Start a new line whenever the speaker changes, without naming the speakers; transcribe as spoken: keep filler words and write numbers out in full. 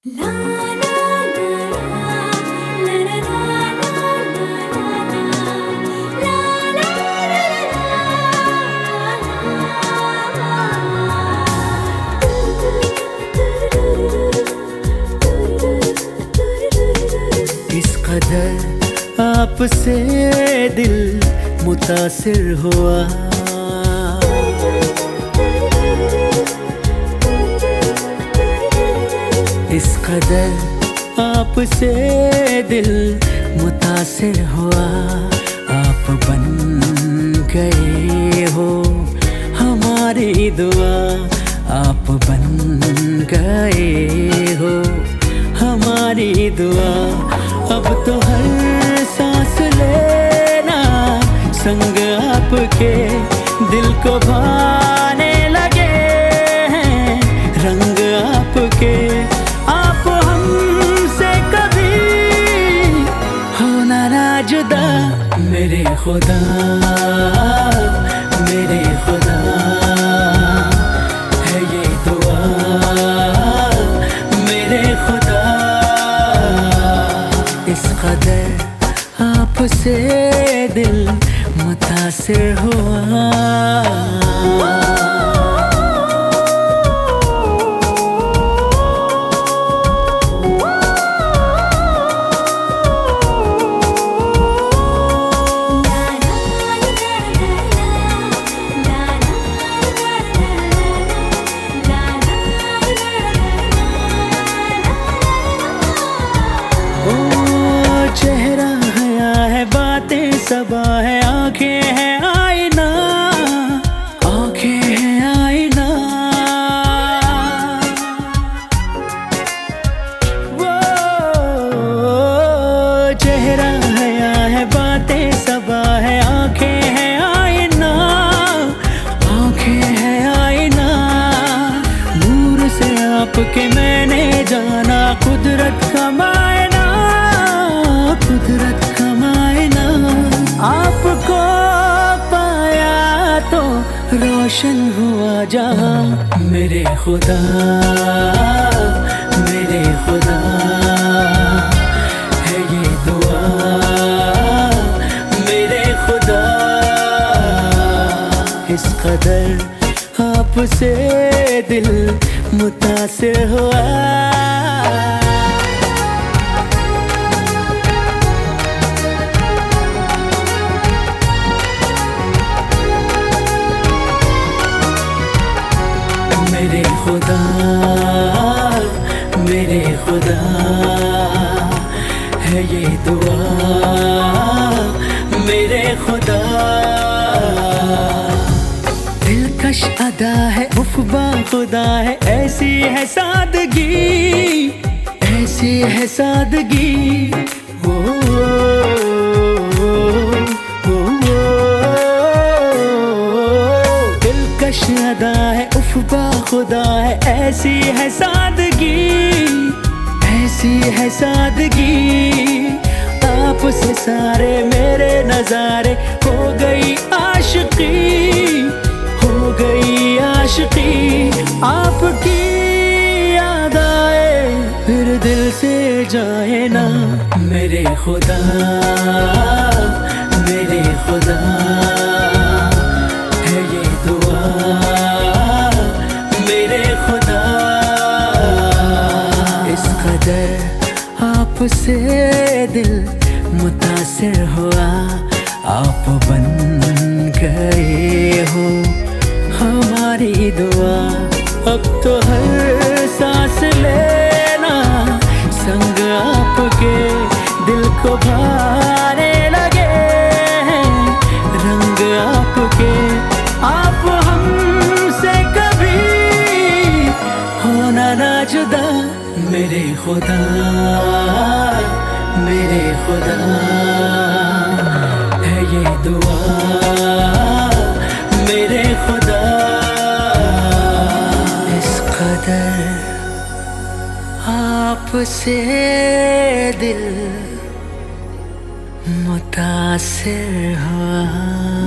इस कदर आपसे दिल मुतासिर हुआ, इस कदर आपसे दिल मुतासिर हुआ। आप बन गए हो हमारी दुआ, आप बन गए हो हमारी दुआ। अब तो हर सांस लेना संग आपके दिल को भाने लगे हैं रंग आपके। आप हमसे कभी होना ना जुदा, मेरे खुदा मेरे खुदा है ये दुआ मेरे खुदा। इस कदर आपसे दिल मुतासिर हुआ। चेहरा हया है बातें सबा है, आंखें हैं आईना आंखें हैं आईना। वो चेहरा हया है बातें सबा है, आंखें हैं आईना आंखें हैं आईना। नूर से आपके मैंने जाना कुदरत का मायना कुदरत कमाए ना। आपको पाया तो रोशन हुआ जहां, मेरे खुदा मेरे खुदा है ये दुआ मेरे खुदा। इस कदर आपसे दिल मुतासिर हुआ। मेरे खुदा मेरे खुदा है ये दुआ मेरे खुदा। दिलकश अदा है उफ़बा खुदा है, ऐसी है सादगी ऐसी है सादगी। ओ, ओ, ओ, ओ, दिलकश अदा है उफ़बा खुदा है, ऐसी है सादगी ऐसी है सादगी। आपसे सारे मेरे नजारे हो गई आशिकी हो गई आशिकी। आपकी याद आए फिर दिल से जाए ना, मेरे खुदा मेरे खुदा है ये दुआ मेरे खुदा। इस कदर आपसे दिल मुतासिर हुआ, आप बन गए हो हमारी दुआ। अब तो हर सांस लेना संग आपके दिल को भाने लगे हैं रंग आपके। आप हमसे कभी होना ना जुदा, मेरे खुदा मेरे खुदा है ये दुआ मेरे खुदा। इस कदर आपसे दिल मुतासिर हुआ।